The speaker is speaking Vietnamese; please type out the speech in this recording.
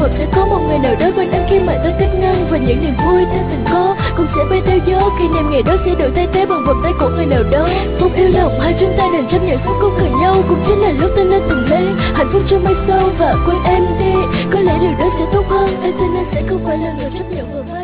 hoặc sẽ có một người nào đó bên em khi mà ta cách ngăn. Và những niềm vui ta từng có cũng sẽ bay theo gió, khi niềm ngày đó sẽ được thay thế bằng vòng tay của người nào đó. Phút yêu lòng hai chúng ta đành chấp nhận sống không cần nhau, cũng chính là lúc ta nên từng lên hạnh phúc trong mai sau và quên em đi. Có lẽ điều đó sẽ tốt hơn, em tin anh sẽ không phải là người chấp nhận vòng tay.